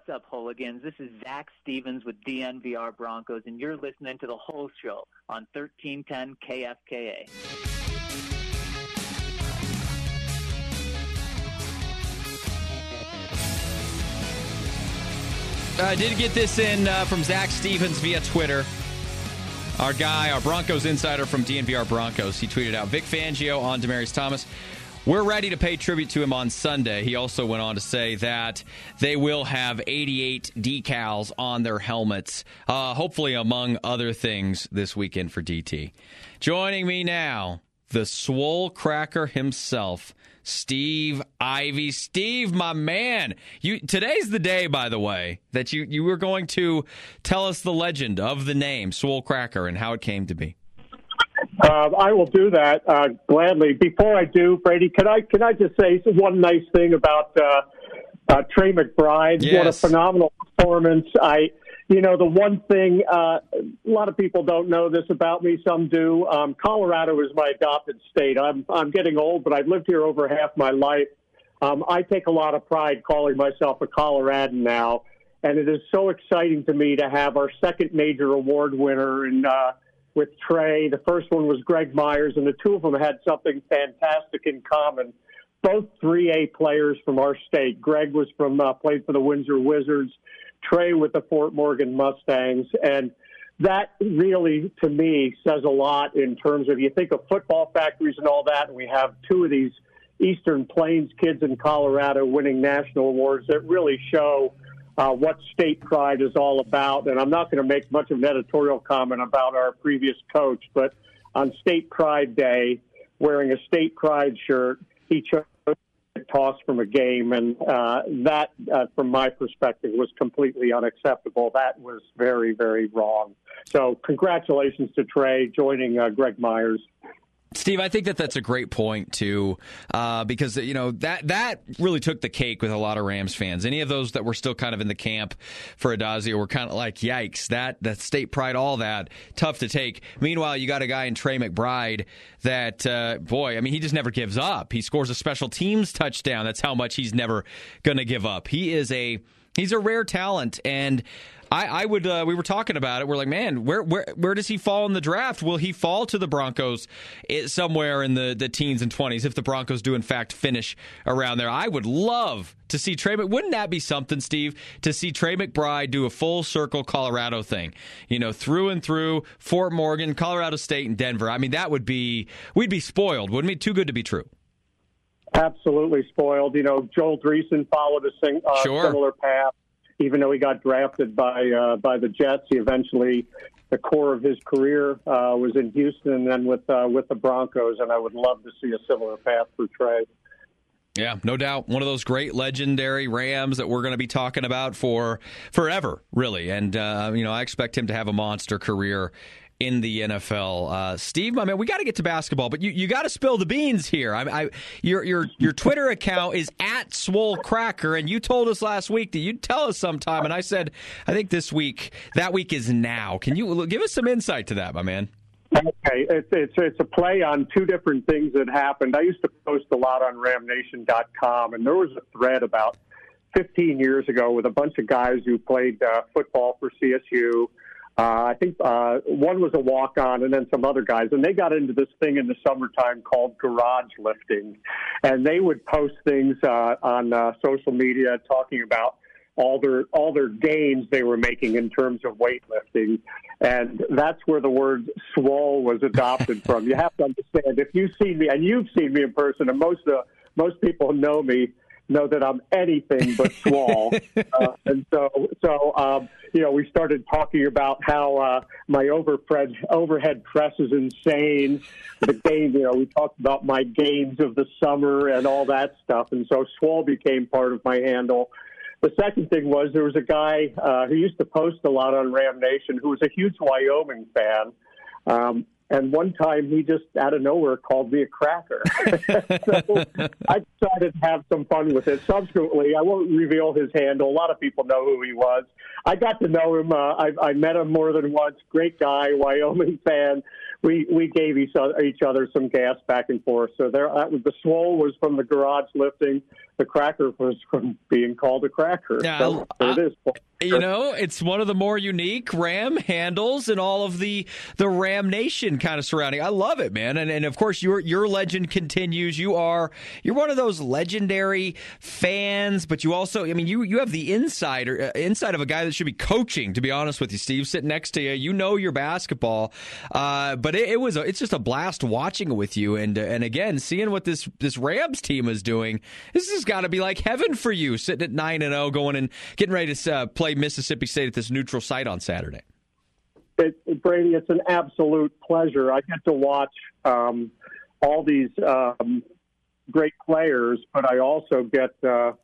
What's up, hooligans? This is Zach Stevens with DNVR Broncos, and you're listening to The Whole Show on 1310 KFKA. I did get this in from Zach Stevens via Twitter. Our guy, our Broncos insider from DNVR Broncos, he tweeted out, Vic Fangio on Demaryius Thomas. We're ready to pay tribute to him on Sunday. He also went on to say that they will have 88 decals on their helmets, hopefully among other things this weekend for DT. Joining me now, the swole cracker himself, Steve Ivy. Steve, my man, today's the day, by the way, that you were going to tell us the legend of the name Swole Cracker and how it came to be. I will do that gladly. Before I do, Brady, can I just say one nice thing about Trey McBride? Yes. What a phenomenal performance! The one thing a lot of people don't know this about me. Some do. Colorado is my adopted state. I'm getting old, but I've lived here over half my life. I take a lot of pride calling myself a Coloradan now, and it is so exciting to me to have our second major award winner with Trey. The first one was Greg Myers, and the two of them had something fantastic in common. Both 3A players from our state. Greg was played for the Windsor Wizards. Trey with the Fort Morgan Mustangs. And that really, to me, says a lot in terms of, you think of football factories and all that, and we have two of these Eastern Plains kids in Colorado winning national awards that really show what state pride is all about. And I'm not going to make much of an editorial comment about our previous coach, but on State Pride Day, wearing a State Pride shirt, he chose to toss from a game. And that, from my perspective, was completely unacceptable. That was very, very wrong. So congratulations to Trey joining Greg Myers. Steve, I think that's a great point, too, because, that really took the cake with a lot of Rams fans. Any of those that were still kind of in the camp for Addazio were kind of like, yikes, that state pride, all that, tough to take. Meanwhile, you got a guy in Trey McBride that, he just never gives up. He scores a special teams touchdown. That's how much he's never going to give up. He's a rare talent, and I would. We were talking about it. We're like, man, where does he fall in the draft? Will he fall to the Broncos somewhere in the teens and 20s if the Broncos do in fact finish around there? I would love to see Trey. Wouldn't that be something, Steve, to see Trey McBride do a full circle Colorado thing? Through and through Fort Morgan, Colorado State, and Denver. I mean, we'd be spoiled, wouldn't we? Too good to be true. Absolutely spoiled. Joel Dreesen followed a similar path. Even though he got drafted by the Jets, he eventually, the core of his career was in Houston and then with the Broncos, and I would love to see a similar path for Trey. Yeah, no doubt. One of those great legendary Rams that we're going to be talking about for forever, really. And, I expect him to have a monster career in the NFL. Steve, my man, we got to get to basketball, but you got to spill the beans here. Your Twitter account is @SwoleCracker, and you told us last week that you'd tell us sometime, and I said, I think that week is now. Can you give us some insight to that, my man? Okay, it's a play on two different things that happened. I used to post a lot on RamNation.com, and there was a thread about 15 years ago with a bunch of guys who played football for CSU. I think one was a walk-on and then some other guys, and they got into this thing in the summertime called garage lifting. And they would post things on social media talking about all their gains they were making in terms of weightlifting. And that's where the word swole was adopted from. You have to understand, if you've seen me, and you've seen me in person, and most people know me, know that I'm anything but swole. And so we started talking about how my overhead press is insane. The game, we talked about my gains of the summer and all that stuff. And so swole became part of my handle. The second thing was there was a guy who used to post a lot on Ram Nation who was a huge Wyoming fan. And one time he just out of nowhere called me a cracker. So I decided to have some fun with it. Subsequently, I won't reveal his handle. A lot of people know who he was. I got to know him. I met him more than once. Great guy, Wyoming fan. We gave each other some gas back and forth. So the swole was from the garage lifting. the cracker was from being called a cracker. Yeah, so it is. You know, it's one of the more unique Ram handles and all of the Ram Nation kind of surrounding. I love it, man. And of course, your legend continues. You're one of those legendary fans, but you also, I mean, you have the inside of a guy that should be coaching. To be honest with you, Steve, sitting next to you, you know your basketball. But it's just a blast watching it with you. And again, seeing what this Rams team is doing, this has got to be like heaven for you, sitting at 9-0, going and getting ready to play Mississippi State at this neutral site on Saturday. Brady, it's an absolute pleasure. I get to watch all these great players, but I also get to.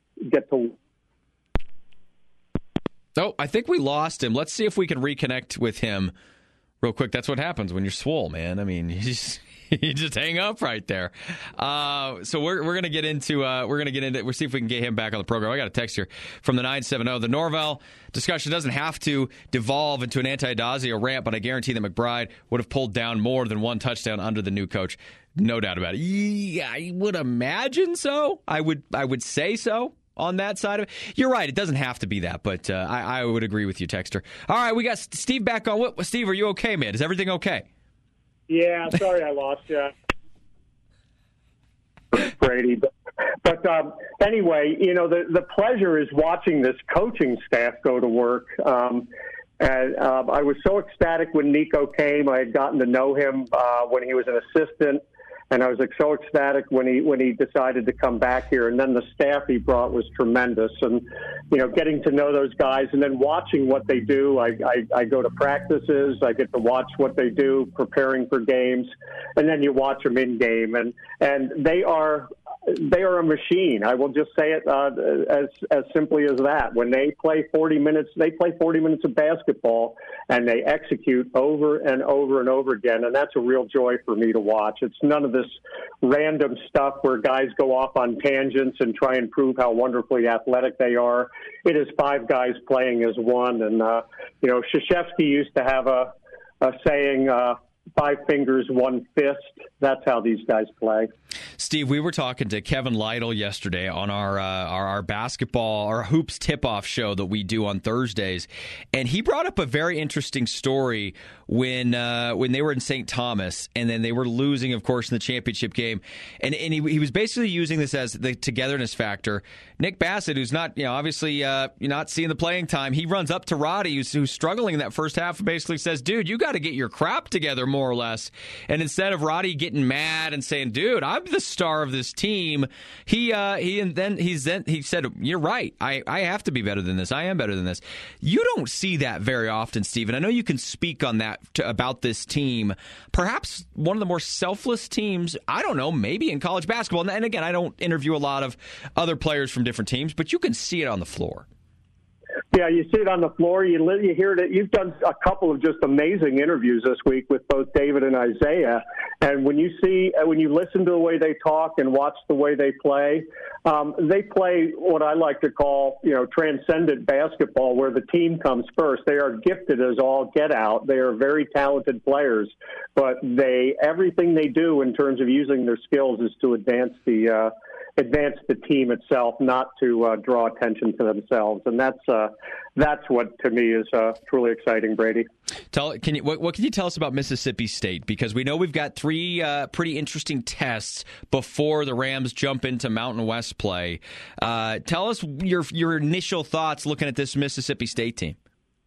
Oh, I think we lost him. Let's see if we can reconnect with him real quick. That's what happens when you're swole, man. I mean, you just hang up right there. So we're gonna get into we'll see if we can get him back on the program. I got a text here from the 970. The Norvell discussion doesn't have to devolve into an anti-Dazio rant, but I guarantee that McBride would have pulled down more than one touchdown under the new coach. No doubt about it. Yeah, I would imagine so. I would say so. On that side of it, you're right. It doesn't have to be that, but I would agree with you, Texter. All right, we got Steve back on. Steve, are you okay, man? Is everything okay? Yeah, sorry I lost you, Brady. But anyway, you know, the pleasure is watching this coaching staff go to work. And I was so ecstatic when Nico came. I had gotten to know him when he was an assistant. And I was so ecstatic when he decided to come back here. And then the staff he brought was tremendous. And, you know, getting to know those guys and then watching what they do. I go to practices. I get to watch what they do, preparing for games. And then you watch them in game. And they are a machine. I will just say it as simply as that. When they play 40 minutes, of basketball, and they execute over and over and over again. And that's a real joy for me to watch. It's none of this random stuff where guys go off on tangents and try and prove how wonderfully athletic they are. It is five guys playing as one. And, you know, Krzyzewski used to have a saying, 5 fingers, 1 fist. That's how these guys play. Steve, we were talking to Kevin Lytle yesterday on our basketball, our hoops tip-off show that we do on Thursdays, and he brought up a very interesting story when they were in St. Thomas, and then they were losing, of course, in the championship game, and he was basically using this as the togetherness factor. Nick Bassett, who's not, you know, obviously not seeing the playing time, he runs up to Roddy, who's struggling in that first half, and basically says, "Dude, you got to get your crap together, more or less." And instead of Roddy getting mad and saying, "Dude, I'm the star of this team," he said, "You're right. I have to be better than this. I am better than this." You don't see that very often, Steven. I know you can speak on that about this team. Perhaps one of the more selfless teams, I don't know, maybe in college basketball. And again, I don't interview a lot of other players from different teams, but you can see it on the floor. Yeah, you see it on the floor. You hear it. You've done a couple of just amazing interviews this week with both David and Isaiah. And when you listen to the way they talk and watch the way they play what I like to call, you know, transcendent basketball, where the team comes first. They are gifted as all get out. They are very talented players, but everything they do in terms of using their skills is to advance the team itself, not to draw attention to themselves. And that's what, to me, is truly exciting, Brady. What can you tell us about Mississippi State? Because we know we've got 3 pretty interesting tests before the Rams jump into Mountain West play. Tell us your initial thoughts looking at this Mississippi State team.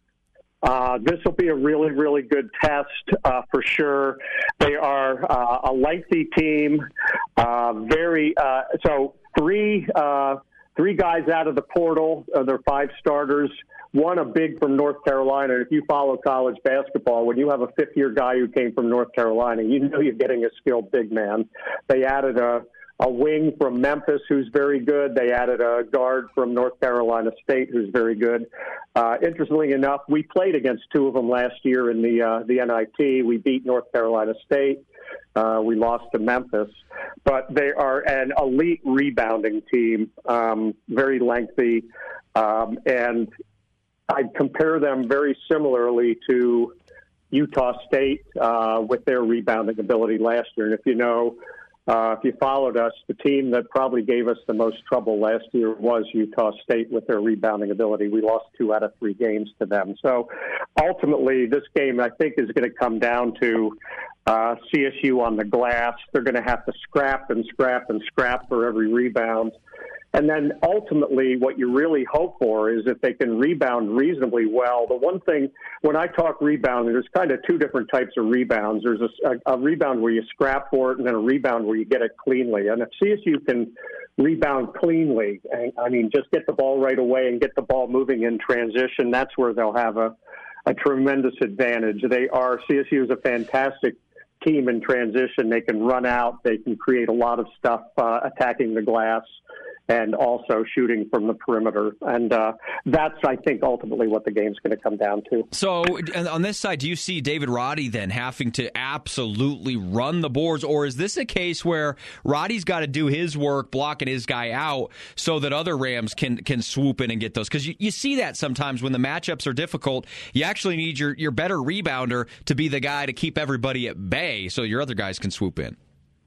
This will be a really, really good test for sure. They are a lengthy team. Three guys out of the portal. They're 5 starters. One, a big from North Carolina. If you follow college basketball, when you have a fifth-year guy who came from North Carolina, you know you're getting a skilled big man. They added a wing from Memphis who's very good. They added a guard from North Carolina State who's very good. Interestingly enough, we played against 2 of them last year in the NIT. We beat North Carolina State. We lost to Memphis. But they are an elite rebounding team, very lengthy. And I'd compare them very similarly to Utah State with their rebounding ability last year. And if you know if you followed us, the team that probably gave us the most trouble last year was Utah State with their rebounding ability. We lost 2 out of 3 games to them. So ultimately, this game, I think, is going to come down to CSU on the glass. They're going to have to scrap and scrap and scrap for every rebound. And then ultimately what you really hope for is if they can rebound reasonably well. The one thing, when I talk rebounding, there's kind of 2 different types of rebounds. There's a rebound where you scrap for it and then a rebound where you get it cleanly. And if CSU can rebound cleanly, and I mean, just get the ball right away and get the ball moving in transition, that's where they'll have a tremendous advantage. CSU is a fantastic team in transition. They can run out. They can create a lot of stuff attacking the glass and also shooting from the perimeter. And that's, I think, ultimately what the game's going to come down to. So on this side, do you see David Roddy then having to absolutely run the boards, or is this a case where Roddy's got to do his work, blocking his guy out, so that other Rams can swoop in and get those? Because you see that sometimes when the matchups are difficult, you actually need your better rebounder to be the guy to keep everybody at bay so your other guys can swoop in.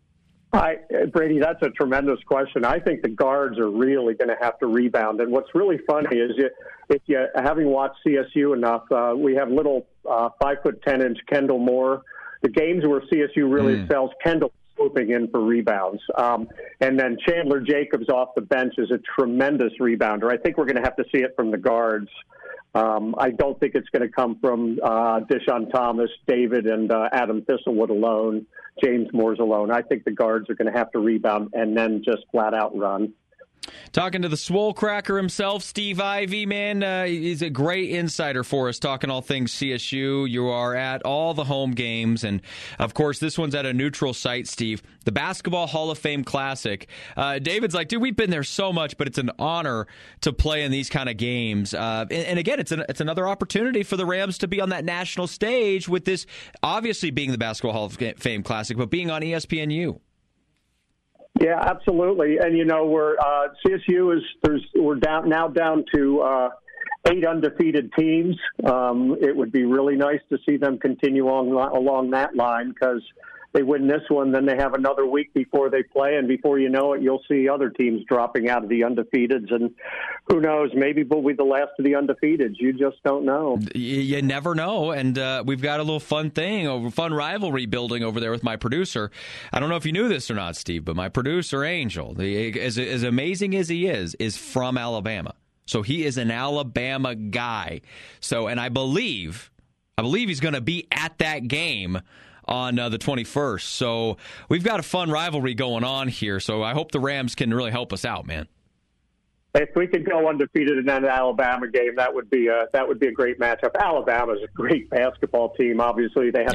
Brady, that's a tremendous question. I think the guards are really going to have to rebound. And what's really funny is if you having watched CSU enough, we have little 5'10" Kendall Moore. The games where CSU really sells Kendall swooping in for rebounds. And then Chandler Jacobs off the bench is a tremendous rebounder. I think we're going to have to see it from the guards. I don't think it's going to come from Deshaun Thomas, David, and Adam Thistlewood alone, James Moore's alone. I think the guards are going to have to rebound and then just flat out run. Talking to the swole cracker himself, Steve Ivey, man. He's a great insider for us, talking all things CSU. You are at all the home games, and, of course, this one's at a neutral site, Steve. The Basketball Hall of Fame Classic. David's like, dude, we've been there so much, but it's an honor to play in these kind of games. And again, it's another opportunity for the Rams to be on that national stage with this obviously being the Basketball Hall of Fame Classic, but being on ESPNU. Yeah, absolutely. And, we're CSU we're down to 8 undefeated teams. It would be really nice to see them continue along that line, because they win this one, then they have another week before they play, and before you know it, you'll see other teams dropping out of the undefeateds, and who knows, maybe we'll be the last of the undefeateds. You just don't know. You never know, and we've got a little fun rivalry building over there with my producer. I don't know if you knew this or not, Steve, but my producer, Angel, as amazing as he is from Alabama. So he is an Alabama guy. So, and I believe he's going to be at that game on the 21st. So we've got a fun rivalry going on here. So I hope the Rams can really help us out, man. If we could go undefeated in that Alabama game, that would be a great matchup. Alabama's a great basketball team. Obviously, they had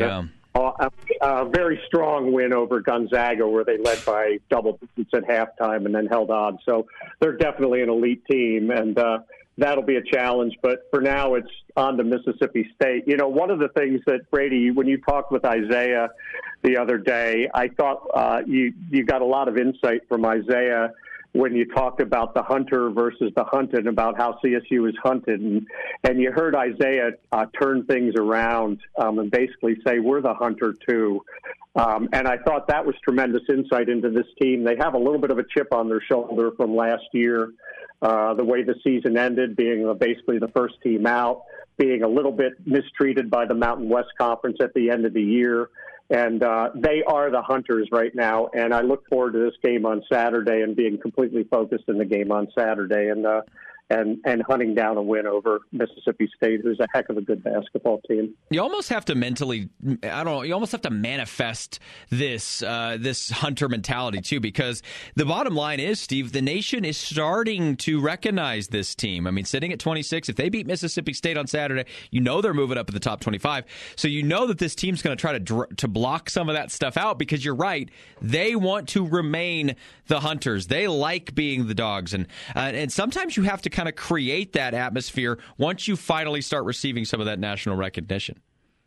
a very strong win over Gonzaga, where they led by double digits at halftime and then held on. So they're definitely an elite team, and that'll be a challenge. But for now, it's on to Mississippi State. One of the things that, Brady, when you talked with Isaiah the other day, I thought you got a lot of insight from Isaiah when you talked about the hunter versus the hunted, about how CSU is hunted. And you heard Isaiah turn things around and basically say, we're the hunter too. And I thought that was tremendous insight into this team. They have a little bit of a chip on their shoulder from last year, the way the season ended, being basically the first team out, being a little bit mistreated by the Mountain West Conference at the end of the year. And they are the hunters right now, and I look forward to this game on Saturday and being completely focused in the game on Saturday and hunting down a win over Mississippi State, who's a heck of a good basketball team. You almost have to you almost have to manifest this hunter mentality too, because the bottom line is, Steve, the nation is starting to recognize this team. I mean, sitting at 26, if they beat Mississippi State on Saturday, they're moving up at the top 25. So that this team's going to try to block some of that stuff out, because you're right, they want to remain the hunters. They like being the dogs, and sometimes you have to kind of create that atmosphere once you finally start receiving some of that national recognition.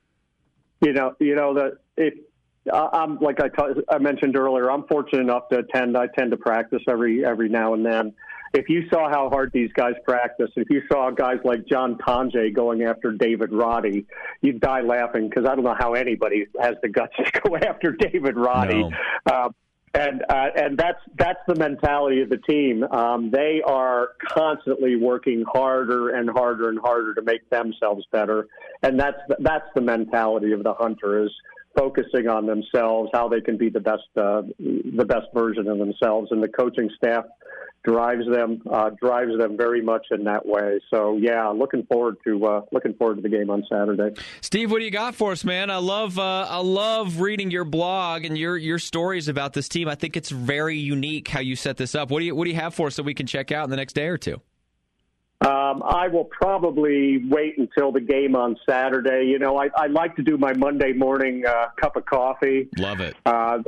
I'm like I mentioned earlier, I'm fortunate enough to attend. I tend to practice every now and then. If you saw how hard these guys practice, if you saw guys like John Tonje going after David Roddy, you'd die laughing, because I don't know how anybody has the guts to go after David Roddy. No. And that's the mentality of the team. They are constantly working harder and harder and harder to make themselves better, and that's the mentality of the Hunter, is focusing on themselves, how they can be the best version of themselves, and the coaching staff drives them very much in that way. So yeah, looking forward to the game on Saturday. Steve, what do you got for us, man? I love reading your blog and your stories about this team. I think it's very unique how you set this up. What do you have for us that we can check out in the next day or two? I will probably wait until the game on Saturday. You know, I like to do my Monday morning cup of coffee. Love it.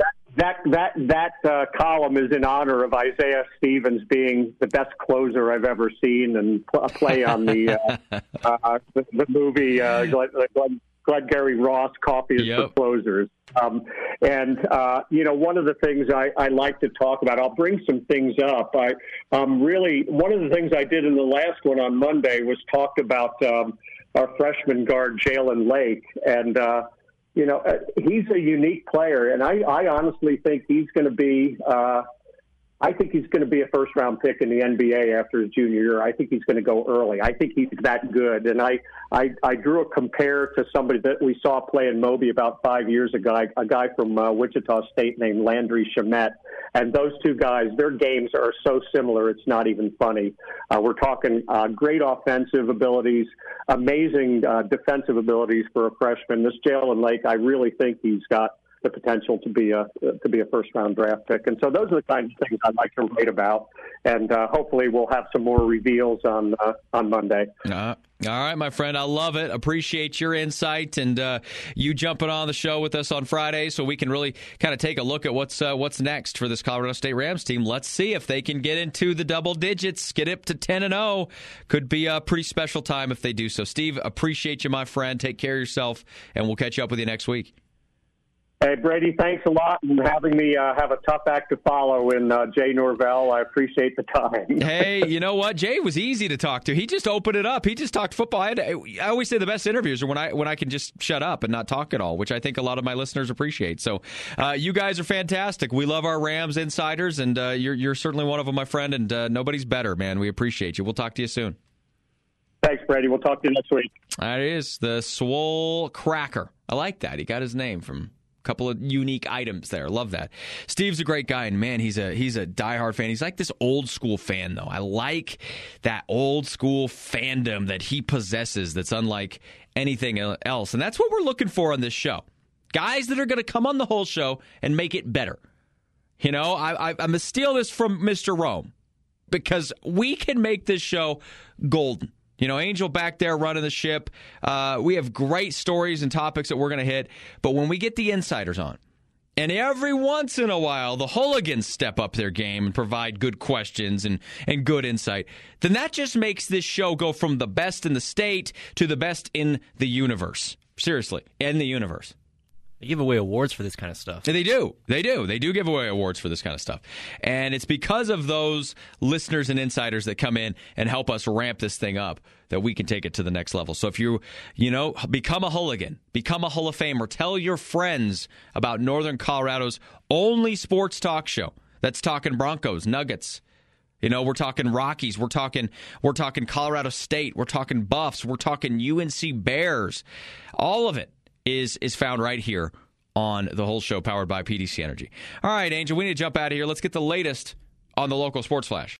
That column is in honor of Isaiah Stevens being the best closer I've ever seen, and play on the movie Glengarry Ross, Coffee is for Closers. One of the things I like to talk about, I'll bring some things up. One of the things I did in the last one on Monday was talked about our freshman guard, Jalen Lake. And, he's a unique player. And I honestly think he's going to be a first-round pick in the NBA after his junior year. I think he's going to go early. I think he's that good. And I drew a compare to somebody that we saw play in Moby about 5 years ago, a guy from Wichita State named Landry Shamet. And those two guys, their games are so similar, it's not even funny. We're talking great offensive abilities, amazing defensive abilities for a freshman. This Jalen Lake, I really think he's got the potential to be a first-round draft pick. And so those are the kinds of things I'd like to write about. And hopefully we'll have some more reveals on Monday. All right, my friend. I love it. Appreciate your insight and you jumping on the show with us on Friday so we can really kind of take a look at what's next for this Colorado State Rams team. Let's see if they can get into the double digits, get up to 10-0. Could be a pretty special time if they do so. Steve, appreciate you, my friend. Take care of yourself, and we'll catch up with you next week. Hey, Brady, thanks a lot for having me have a tough act to follow in Jay Norvell. I appreciate the time. Hey, you know what? Jay was easy to talk to. He just opened it up. He just talked football. I always say the best interviews are when I can just shut up and not talk at all, which I think a lot of my listeners appreciate. So you guys are fantastic. We love our Rams insiders, and you're certainly one of them, my friend, and nobody's better, man. We appreciate you. We'll talk to you soon. Thanks, Brady. We'll talk to you next week. That is the Swole Cracker. I like that. He got his name from couple of unique items there. Love that. Steve's a great guy, and man, he's a diehard fan. He's like this old school fan, though. I like that old school fandom that he possesses that's unlike anything else. And that's what we're looking for on this show. Guys that are going to come on the whole show and make it better. You know, I'm going to steal this from Mr. Rome because we can make this show golden. You know, Angel back there running the ship. We have great stories and topics that we're going to hit. But when we get the insiders on, and every once in a while the hooligans step up their game and provide good questions and good insight, then that just makes this show go from the best in the state to the best in the universe. Seriously, in the universe. They give away awards for this kind of stuff. They do. They do give away awards for this kind of stuff. And it's because of those listeners and insiders that come in and help us ramp this thing up that we can take it to the next level. So if you become a hooligan, become a Hall of Famer, tell your friends about Northern Colorado's only sports talk show that's talking Broncos, Nuggets. You know, we're talking Rockies, we're talking Colorado State, we're talking Buffs, we're talking UNC Bears. All of it is found right here on the whole show, powered by PDC Energy. All right, Angel, we need to jump out of here. Let's get the latest on the local sports flash.